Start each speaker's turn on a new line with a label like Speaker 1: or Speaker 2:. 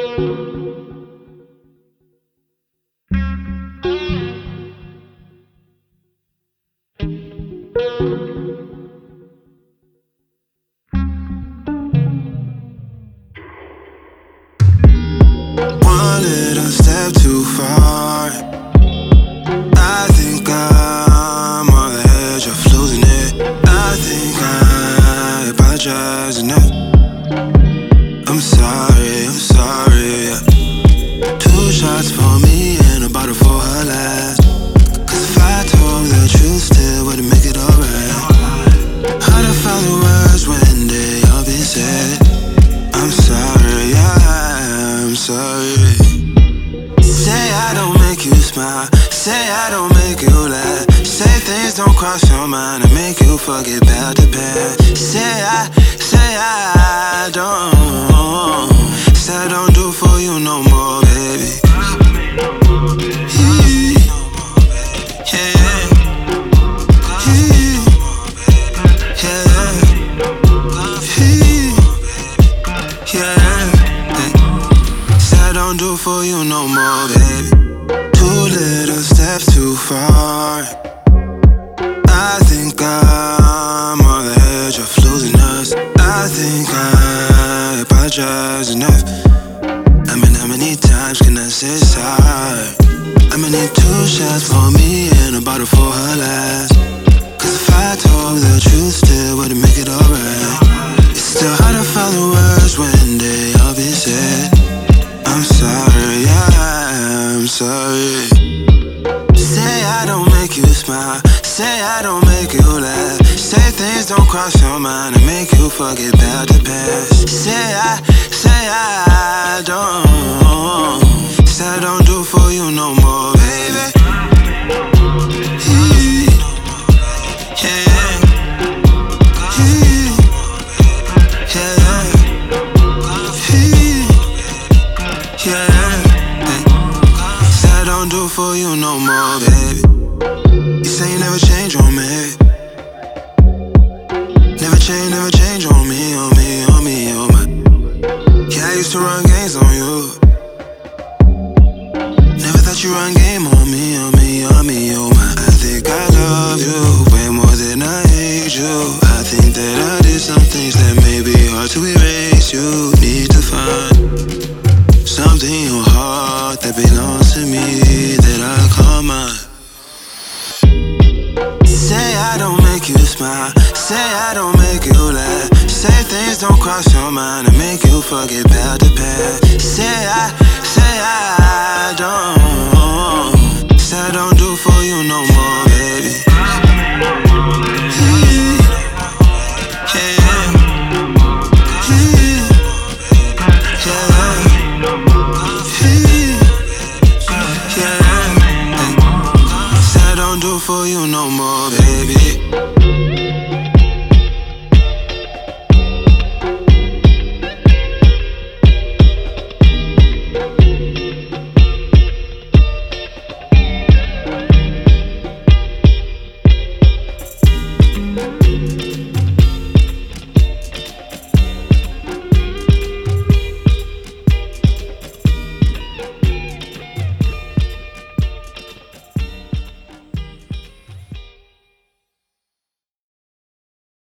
Speaker 1: One little step too far. I think I'm on the edge of losing it. I think I apologize enough. I'm sorry, yeah. 2 shots for me and a bottle for her last. Cause if I told the truth, still wouldn't make it alright. Hard to find the words when they all been said. I'm sorry, yeah, I'm sorry. Say I don't make you smile, say I don't make you laugh. Say things don't cross your mind and make you forget about the past. Say I don't. Say I don't do for you no more, baby. Don't do for you no more, baby. 2 little steps too far. I think I'm on the edge of losing us. I think I apologize enough. I mean, how many times can I say sorry? I'ma need 2 shots for me and a bottle for her last. Cause if I told the truth, still wouldn't make it alright. It's still hard to find the words when they all been said. I'm sorry, yeah, I'm sorry. Say I don't make you smile, say I don't make you laugh. Say things don't cross your mind and make you forget about the past. Say I don't. Say I don't do for you no more, baby. Don't do for you no more, baby. You say you never change on me. Never change on me, on my. Yeah, I used to run games on you. Never thought you run game on me, on my. I think I love you way more than I hate you. I think that I did some things that may be hard to erase. You need to find something in your heart that belongs to me that I call mine. Say I don't make you smile, say I don't make you laugh. Say things don't cross your mind and make you forget about the past. Say I